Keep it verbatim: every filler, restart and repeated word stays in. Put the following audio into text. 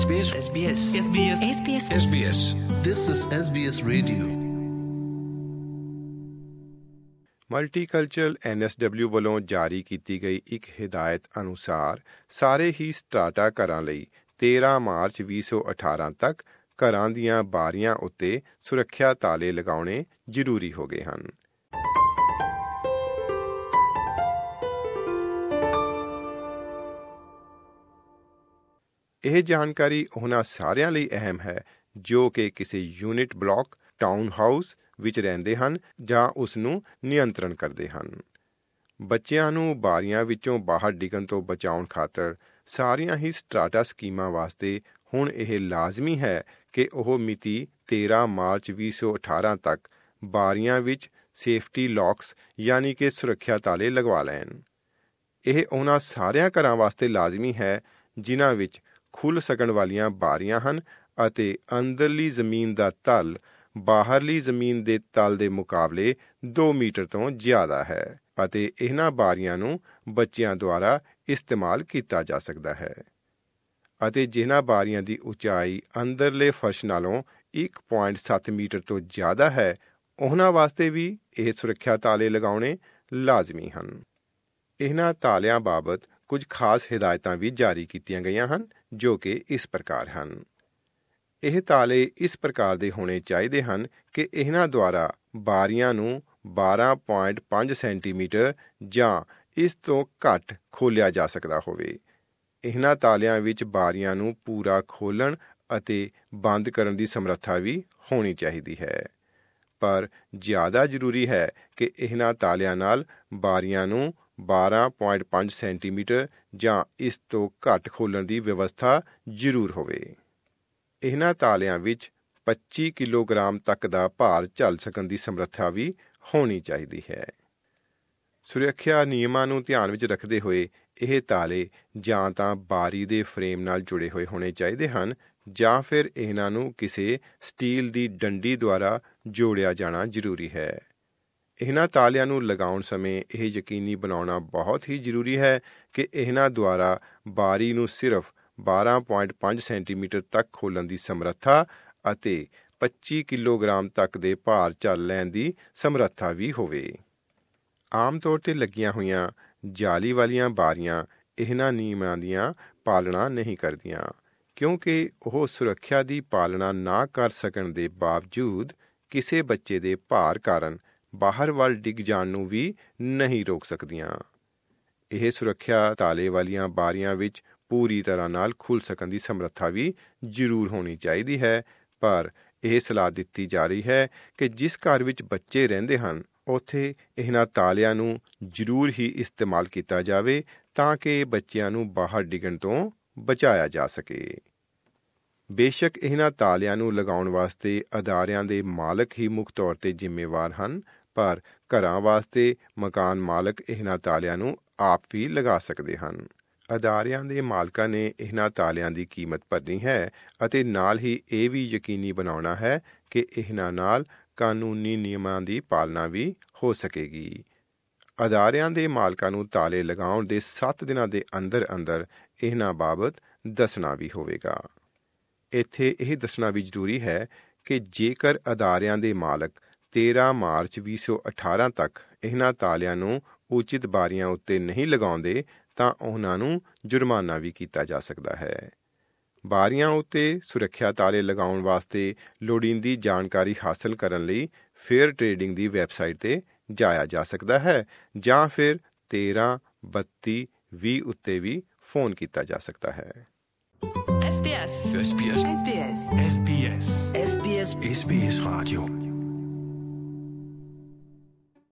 S B S. S B S. S B S. S B S. S B S. This is S B S Radio. Multicultural N S W ਵੱਲੋਂ ਜਾਰੀ ਕੀਤੀ ਗਈ ਇੱਕ ਹਿਦਾਇਤ ਅਨੁਸਾਰ ਸਾਰੇ ਹੀ ਸਟਰਾਟਾ ਘਰਾਂ ਲਈ ਤੇਰਾਂ ਮਾਰਚ ਵੀਹ ਸੌ ਅਠਾਰਾਂ ਤੱਕ ਘਰਾਂ ਦੀਆਂ ਬਾਰੀਆਂ ਉੱਤੇ ਸੁਰੱਖਿਆ ਤਾਲੇ ਲਗਾਉਣੇ ਜ਼ਰੂਰੀ ਹੋ ਗਏ ਹਨ। ਇਹ ਜਾਣਕਾਰੀ ਉਹਨਾਂ ਸਾਰਿਆਂ ਲਈ ਅਹਿਮ ਹੈ ਜੋ ਕਿ ਕਿਸੇ ਯੂਨਿਟ ਬਲਾਕ, ਟਾਊਨ ਹਾਊਸ ਵਿੱਚ ਰਹਿੰਦੇ ਹਨ ਜਾਂ ਉਸ ਨੂੰ ਨਿਯੰਤਰਣ ਕਰਦੇ ਹਨ। ਬੱਚਿਆਂ ਨੂੰ ਬਾਰੀਆਂ ਵਿੱਚੋਂ ਬਾਹਰ ਡਿੱਗਣ ਤੋਂ ਬਚਾਉਣ ਖਾਤਰ ਸਾਰੀਆਂ ਹੀ ਸਟਰਾਟਾ ਸਕੀਮਾਂ ਵਾਸਤੇ ਹੁਣ ਇਹ ਲਾਜ਼ਮੀ ਹੈ ਕਿ ਉਹ ਮਿਤੀ ਤੇਰਾਂ ਮਾਰਚ ਵੀਹ ਸੌ ਅਠਾਰਾਂ ਤੱਕ ਬਾਰੀਆਂ ਵਿੱਚ ਸੇਫਟੀ ਲੌਕਸ ਯਾਨੀ ਕਿ ਸੁਰੱਖਿਆ ਤਾਲੇ ਲਗਵਾ ਲੈਣ। ਇਹ ਉਹਨਾਂ ਸਾਰਿਆਂ ਘਰਾਂ ਵਾਸਤੇ ਲਾਜ਼ਮੀ ਹੈ ਜਿਨ੍ਹਾਂ ਵਿੱਚ ਖੁੱਲ੍ਹ ਸਕਣ ਵਾਲੀਆਂ ਬਾਰੀਆਂ ਹਨ ਅਤੇ ਅੰਦਰਲੀ ਜ਼ਮੀਨ ਦਾ ਤਲ ਬਾਹਰਲੀ ਜ਼ਮੀਨ ਦੇ ਤਲ ਦੇ ਮੁਕਾਬਲੇ ਦੋ ਮੀਟਰ ਤੋਂ ਜ਼ਿਆਦਾ ਹੈ ਅਤੇ ਇਹਨਾਂ ਬਾਰੀਆਂ ਨੂੰ ਬੱਚਿਆਂ ਦੁਆਰਾ ਇਸਤੇਮਾਲ ਕੀਤਾ ਜਾ ਸਕਦਾ ਹੈ ਅਤੇ ਜਿਨ੍ਹਾਂ ਬਾਰੀਆਂ ਦੀ ਉਚਾਈ ਅੰਦਰਲੇ ਫਰਸ਼ ਨਾਲੋਂ ਇੱਕ ਪੁਆਇੰਟ ਸੱਤ ਮੀਟਰ ਤੋਂ ਜ਼ਿਆਦਾ ਹੈ ਉਹਨਾਂ ਵਾਸਤੇ ਵੀ ਇਹ ਸੁਰੱਖਿਆ ਤਾਲੇ ਲਗਾਉਣੇ ਲਾਜ਼ਮੀ ਹਨ। ਇਹਨਾਂ ਤਾਲਿਆਂ ਬਾਬਤ ਕੁਝ ਖਾਸ ਹਿਦਾਇਤਾਂ ਵੀ ਜਾਰੀ ਕੀਤੀਆਂ ਗਈਆਂ ਹਨ ਜੋ ਕਿ ਇਸ ਪ੍ਰਕਾਰ ਹਨ। ਇਹ ਤਾਲੇ ਇਸ ਪ੍ਰਕਾਰ ਦੇ ਹੋਣੇ ਚਾਹੀਦੇ ਹਨ ਕਿ ਇਹਨਾਂ ਦੁਆਰਾ ਬਾਰੀਆਂ ਨੂੰ ਬਾਰਾਂ ਪੁਆਇੰਟ ਪੰਜ ਸੈਂਟੀਮੀਟਰ ਜਾਂ ਇਸ ਤੋਂ ਘੱਟ ਖੋਲ੍ਹਿਆ ਜਾ ਸਕਦਾ ਹੋਵੇ। ਇਹਨਾਂ ਤਾਲਿਆਂ ਵਿੱਚ ਬਾਰੀਆਂ ਨੂੰ ਪੂਰਾ ਖੋਲ੍ਹਣ ਅਤੇ ਬੰਦ ਕਰਨ ਦੀ ਸਮਰੱਥਾ ਵੀ ਹੋਣੀ ਚਾਹੀਦੀ ਹੈ, ਪਰ ਜ਼ਿਆਦਾ ਜ਼ਰੂਰੀ ਹੈ ਕਿ ਇਹਨਾਂ ਤਾਲਿਆਂ ਨਾਲ ਬਾਰੀਆਂ ਨੂੰ ਬਾਰਾਂ ਪੁਆਇੰਟ ਪੰਜ ਸੈਂਟੀਮੀਟਰ ਜਾਂ ਇਸ ਤੋਂ ਘੱਟ ਖੋਲ੍ਹਣ ਦੀ ਵਿਵਸਥਾ ਜ਼ਰੂਰ ਹੋਵੇ। ਇਹਨਾਂ ਤਾਲਿਆਂ ਵਿੱਚ ਪੱਚੀ ਕਿਲੋਗ੍ਰਾਮ ਤੱਕ ਦਾ ਭਾਰ ਝੱਲ ਸਕਣ ਦੀ ਸਮਰੱਥਾ ਵੀ ਹੋਣੀ ਚਾਹੀਦੀ ਹੈ। ਸੁਰੱਖਿਆ ਨਿਯਮਾਂ ਨੂੰ ਧਿਆਨ ਵਿੱਚ ਰੱਖਦੇ ਹੋਏ ਇਹ ਤਾਲੇ ਜਾਂ ਤਾਂ ਬਾਰੀ ਦੇ ਫਰੇਮ ਨਾਲ ਜੁੜੇ ਹੋਏ ਹੋਣੇ ਚਾਹੀਦੇ ਹਨ ਜਾਂ ਫਿਰ ਇਹਨਾਂ ਨੂੰ ਕਿਸੇ ਸਟੀਲ ਦੀ ਡੰਡੀ ਦੁਆਰਾ ਜੋੜਿਆ ਜਾਣਾ ਜ਼ਰੂਰੀ ਹੈ। ਇਹਨਾਂ ਤਾਲਿਆਂ ਨੂੰ ਲਗਾਉਣ ਸਮੇਂ ਇਹ ਯਕੀਨੀ ਬਣਾਉਣਾ ਬਹੁਤ ਹੀ ਜ਼ਰੂਰੀ ਹੈ ਕਿ ਇਹਨਾਂ ਦੁਆਰਾ ਬਾਰੀ ਨੂੰ ਸਿਰਫ ਬਾਰਾਂ ਪੁਆਇੰਟ ਪੰਜ ਸੈਂਟੀਮੀਟਰ ਤੱਕ ਖੋਲ੍ਹਣ ਦੀ ਸਮਰੱਥਾ ਅਤੇ ਪੱਚੀ ਕਿਲੋਗ੍ਰਾਮ ਤੱਕ ਦੇ ਭਾਰ ਝੱਲ ਲੈਣ ਦੀ ਸਮਰੱਥਾ ਵੀ ਹੋਵੇ। ਆਮ ਤੌਰ 'ਤੇ ਲੱਗੀਆਂ ਹੋਈਆਂ ਜਾਲੀ ਵਾਲੀਆਂ ਬਾਰੀਆਂ ਇਹਨਾਂ ਨਿਯਮਾਂ ਦੀਆਂ ਪਾਲਣਾ ਨਹੀਂ ਕਰਦੀਆਂ ਕਿਉਂਕਿ ਉਹ ਸੁਰੱਖਿਆ ਦੀ ਪਾਲਣਾ ਨਾ ਕਰ ਸਕਣ ਦੇ ਬਾਵਜੂਦ ਕਿਸੇ ਬੱਚੇ ਦੇ ਭਾਰ ਕਾਰਨ ਬਾਹਰ ਵੱਲ ਡਿੱਗ ਜਾਣ ਨੂੰ ਵੀ ਨਹੀਂ ਰੋਕ ਸਕਦੀਆਂ। ਇਹ ਸੁਰੱਖਿਆ ਤਾਲੇ ਵਾਲੀਆਂ ਬਾਰੀਆਂ ਵਿੱਚ ਪੂਰੀ ਤਰ੍ਹਾਂ ਨਾਲ ਖੁੱਲ੍ਹ ਸਕਣ ਦੀ ਸਮਰੱਥਾ ਵੀ ਜ਼ਰੂਰ ਹੋਣੀ ਚਾਹੀਦੀ ਹੈ, ਪਰ ਇਹ ਸਲਾਹ ਦਿੱਤੀ ਜਾ ਰਹੀ ਹੈ ਕਿ ਜਿਸ ਘਰ ਵਿੱਚ ਬੱਚੇ ਰਹਿੰਦੇ ਹਨ ਉੱਥੇ ਇਹਨਾਂ ਤਾਲਿਆਂ ਨੂੰ ਜ਼ਰੂਰ ਹੀ ਇਸਤੇਮਾਲ ਕੀਤਾ ਜਾਵੇ ਤਾਂ ਕਿ ਬੱਚਿਆਂ ਨੂੰ ਬਾਹਰ ਡਿੱਗਣ ਤੋਂ ਬਚਾਇਆ ਜਾ ਸਕੇ। ਬੇਸ਼ੱਕ ਇਹਨਾਂ ਤਾਲਿਆਂ ਨੂੰ ਲਗਾਉਣ ਵਾਸਤੇ ਅਦਾਰਿਆਂ ਦੇ ਮਾਲਕ ਹੀ ਮੁੱਖ ਤੌਰ 'ਤੇ ਜ਼ਿੰਮੇਵਾਰ ਹਨ, ਪਰ ਘਰਾਂ ਵਾਸਤੇ ਮਕਾਨ ਮਾਲਕ ਇਹਨਾਂ ਤਾਲਿਆਂ ਨੂੰ ਆਪ ਵੀ ਲਗਾ ਸਕਦੇ ਹਨ। ਅਦਾਰਿਆਂ ਦੇ ਮਾਲਕਾਂ ਨੇ ਇਹਨਾਂ ਤਾਲਿਆਂ ਦੀ ਕੀਮਤ ਭਰਨੀ ਹੈ ਅਤੇ ਨਾਲ ਹੀ ਇਹ ਵੀ ਯਕੀਨੀ ਬਣਾਉਣਾ ਹੈ ਕਿ ਇਹਨਾਂ ਨਾਲ ਕਾਨੂੰਨੀ ਨਿਯਮਾਂ ਦੀ ਪਾਲਣਾ ਵੀ ਹੋ ਸਕੇਗੀ। ਅਦਾਰਿਆਂ ਦੇ ਮਾਲਕਾਂ ਨੂੰ ਤਾਲੇ ਲਗਾਉਣ ਦੇ ਸੱਤ ਦਿਨਾਂ ਦੇ ਅੰਦਰ ਅੰਦਰ ਇਹਨਾਂ ਬਾਬਤ ਦੱਸਣਾ ਵੀ ਹੋਵੇਗਾ। ਇੱਥੇ ਇਹ ਦੱਸਣਾ ਵੀ ਜ਼ਰੂਰੀ ਹੈ ਕਿ ਜੇਕਰ ਅਦਾਰਿਆਂ ਦੇ ਮਾਲਕ ਤੇਰਾਂ ਮਾਰਚ ਵੀਹ ਸੌ ਅਠਾਰਾਂ ਤੱਕ ਇਹਨਾਂ ਤਾਲਿਆਂ ਨੂੰ ਉਚਿਤ ਬਾਰੀਆਂ ਉੱਤੇ ਨਹੀਂ ਲਗਾਉਂਦੇ ਤਾਂ ਉਹਨਾਂ ਨੂੰ ਜੁਰਮਾਨਾ ਵੀ ਕੀਤਾ ਜਾ ਸਕਦਾ ਹੈ। ਬਾਰੀਆਂ ਉੱਤੇ ਸੁਰੱਖਿਆ ਤਾਲੇ ਲਗਾਉਣ ਵਾਸਤੇ ਲੋੜੀਂਦੀ ਜਾਣਕਾਰੀ ਹਾਸਲ ਕਰਨ ਲਈ ਫੇਅਰ ਟ੍ਰੇਡਿੰਗ ਦੀ ਵੈਬਸਾਈਟ 'ਤੇ ਜਾਇਆ ਜਾ ਸਕਦਾ ਹੈ ਜਾਂ ਫਿਰ ਤੇਰਾਂ ਬੱਤੀ ਵੀਹ ਉੱਤੇ ਵੀ ਫੋਨ ਕੀਤਾ ਜਾ ਸਕਦਾ ਹੈ। S B S. S B S. S B S. S B S. S B S. S B S Radio.